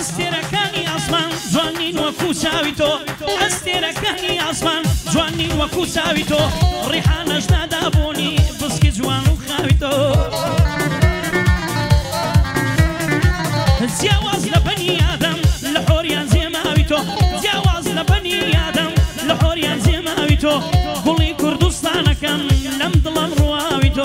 ئەستێرەکانی ئاسمان جوانین وەکو چاوی تۆ ئەستێرەکانی ئاسمان جوانین وەکو چاوی تۆ ڕیحانەش نادابوونی بسکی جوان و خاوی تۆ جیاواز لە بەنی ئادەم لە حۆریان زێماوی تۆ جیاواز لە بەنی ئادەم لە حۆریان زێماوی تۆ گوڵی کوردستانەکەم لەم دڵم ڕواوی تۆ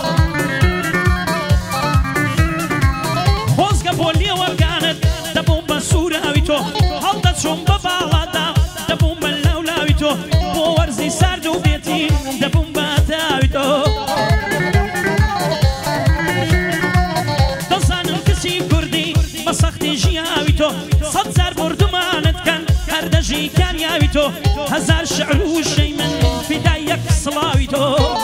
خۆزگە بۆ لێوەرگانت دەبووم بە سووراوی تۆ هەڵدەچووم بە باڵادا دەبووم بە لەولاوی تۆ بۆ وەرزی سارد و بێتی دەبووم بە تاوی تۆ دەزانم کچی کوردی بە سەختی ژیاوی تۆ سەد جار بردومانت کەن هەر دەژی کاریاوی تۆ هەزار شعر و شەی من فیدای یەک سڵاوی تۆ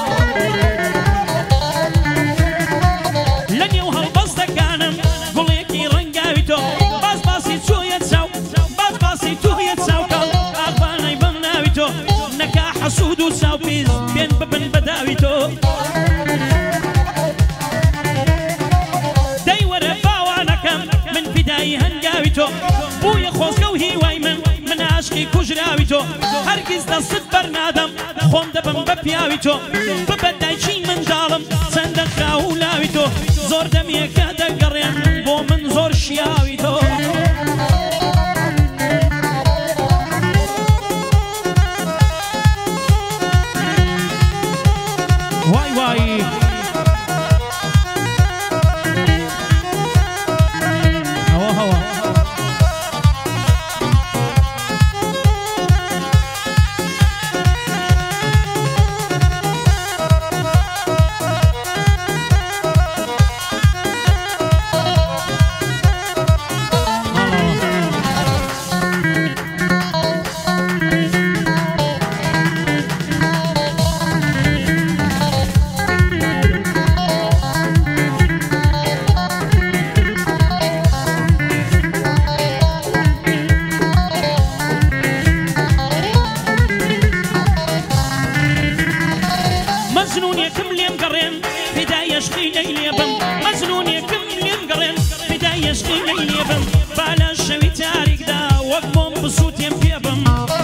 لە نێو هەڵبەستەکانم گوڵێکی ڕەنگاوی تۆ باز باسی چۆیە چاو باز باسی تۆیە چاوکەڵ ئاغبانەی بەم ناوی تۆ نەکا حەسوود و چاوپیز پێن ببن بەداوی تۆ دەی وەرە باوانەکەم من فیدایی هەنگاوی تۆ بوویە خۆزگە و هیوای من عاشقی کوژراوی تۆ هەرگیز دەست بەرنادەم خۆم دەبم بە پیاوی تۆ ببە دایکی منداڵم چەندە خراو و لاوی تۆ زۆر دەمێکە دەگەڕێن بۆ من زۆر شیاوی تۆ وای وای هەوا هەوا مەجنونێکم لێم گەڕێن فیدای عشقی لەی لێبم مەجنونێکم لێم گەڕێن فیدای عشقی لەی لێبم با لە شەوی تاریکدا وەک بۆم بسووتێم پێبم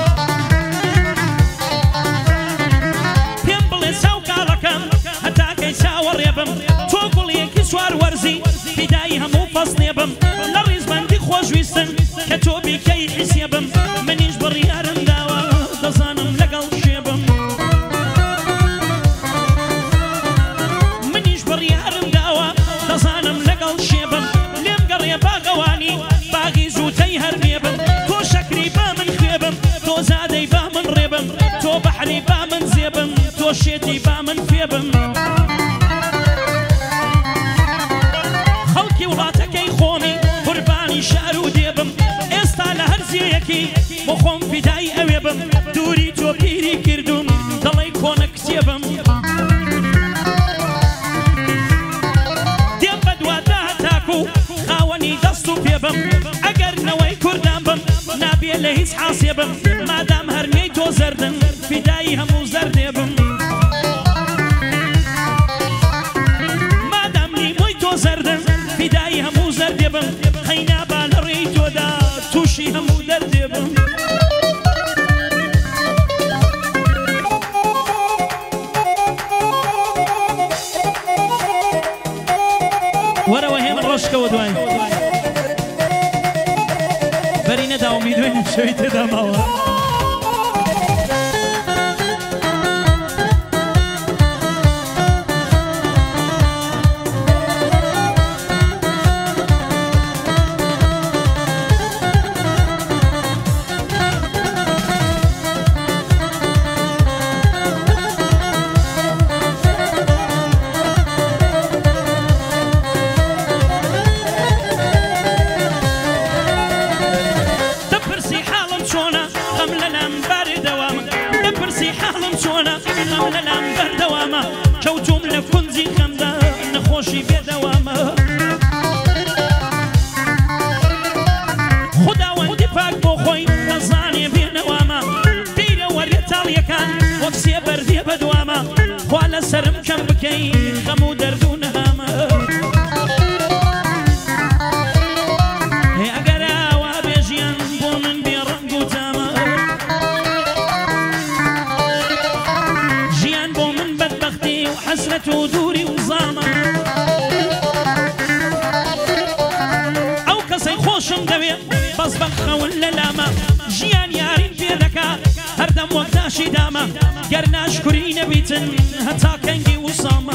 پێم بڵێ چاو کاڵەکەم هەتاکەی چاوەڕێبم تۆ گوڵیەکی سوار وەرزی فیدای هەموو فەسڵێبم لە ڕیزبەندی خۆشویستن کە تۆ بیکەی حیسێبم منیش بڕیارم داوە دەزانم لەگەڵ شێبم دەزانم لەگەڵ شێبم لێم گەڕێ باغەوانی باغی زووتەی هەرمێبم تۆ شەکری با من خوێبم تۆ زادەی با من ڕێبم تۆ بەحری با من زێبم تۆ شێتی با من فێبم خەڵکی وڵاتەکەی خۆمی قوربانی شار و دێبم ئێستا لە هەر زیەکی بۆ خۆم فیدای ئەوێبم دووری تۆ پیری کردوم دەڵێی کۆنە کتێبم خاوەنی دەست و پێبم ئەگەر نەوەی کوردان بم نابێ لە هیچ حاسێبم مادام هەرمێی تۆ زەردن فیدایی هەموو زەردێبم مادام نیمۆی تۆ زەردن فیدایی هەموو زەردێبم خەینابا لە ڕێی تۆدا تووشی هەموو دەردێبم وەرەوە هێمن ڕۆژکەوە دوای بەری نەداومی دوێنێ شەوی تێدا ماوە لەلام بەردەوامە کەوتوم لە کونجی خەمدا نەخۆشی بێدەوامە خوداوەندی پاک بۆ خۆی دەزانێ بێنەوامە پیرە وەرێ تاڵیەکان وەک سێبەر دێ بەدوامە خوا لەسەرم کەم بکەی خەم و دەرد و نەهامە ئەگەرە گەر ناشکوری نەبیتن هەتا کەنگی وسامە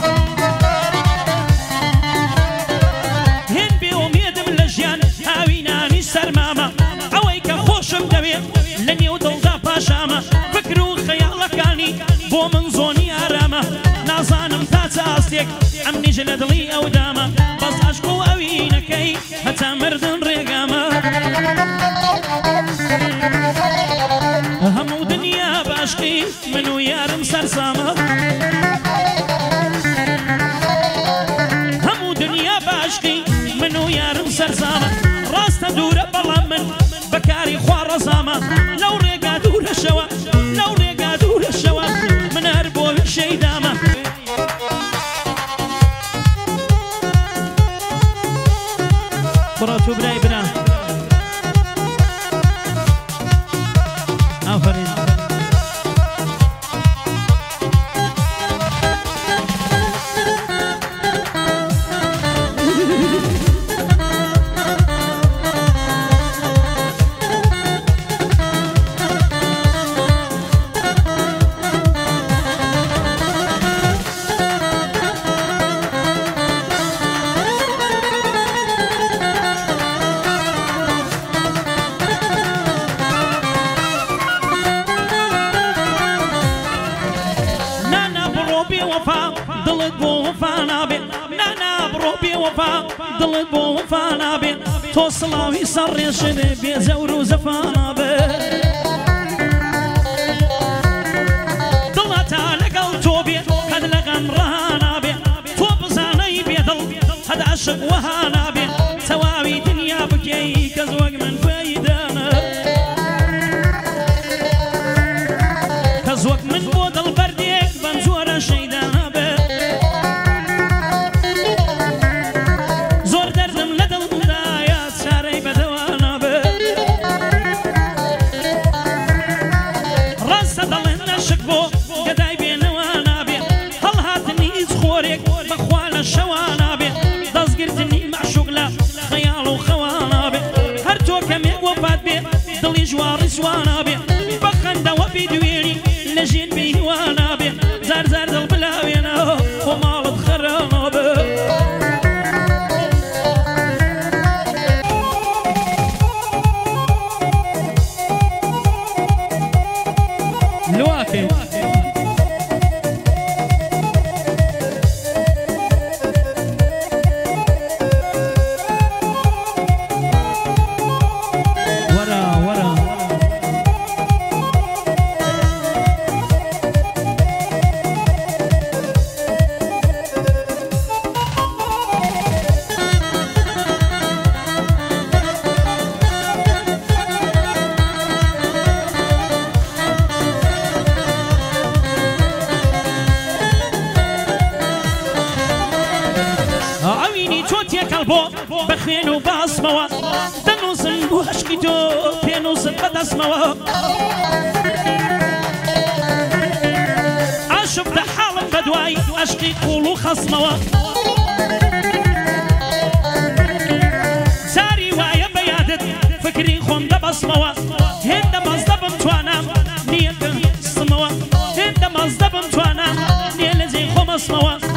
هێن بێومێدم لە ژیان هاوی نانی سەرمامە ئەوەی کە خۆشم دەوێت لە نێو دڵدا پاشامە فکر و خەیاڵەکانی بۆ من زۆنی ئارامە نازانم تا چ ئاستێک ئەم نیژ لە دڵی ئەو دامە بەس عەشق و ئەوینەکەی هەتا مردن ڕێگامە هەموو دنیا باشقی من و یارم سەرسامە هەموو دنیا باشقی من و یارم سەرسامە ڕاستە دوورە بەڵام من بەکاری خوا ڕەزامە لەو ڕێگا دوورەشەوە لەو ڕێگا دوورەشەوە من هەر بۆ شەیدامە بڕۆ تو برای برا ئافرین دڵت بۆ وەفا نابێ نانا بڕۆ بێ وەفا دڵت بۆ وەفا نابێ تۆ سڵاوی سەر ڕێشێ بێ زەور و زەفا نابێ دڵەتا لەگەڵ تۆ بێ هەد لە غەم ڕەها نابێ تۆ بزانەی بێدڵ هەد عەشق وەها نابێ تەواوی دنیا بکەی کەس وەک من فەیدانە کەس وەک من بۆ دڵبەردێک بەم جۆرە شەیدانە دڵی ژواری سوانە بێ بەخەندەوە بیدوێنی لە ژین بیوانە بێ زار زار دڵ بلاوێنەوە بۆ ماڵت خەرامە بێ لواکێ بخوێن و باسمەوە دەنووسن بۆ عەشقی تۆ پێنووسن بەدەستمەوە عاشقدە حاڵم بەدوای عەشقی قوڵ و خەسمەوە ساری وایە بەیادت فکری خۆم دەبەسمەوە هێندە مەزدە بم توانام نییە سمەوە هێندە مەزدە بم توانام نییە لە جێی خۆمەسمەوە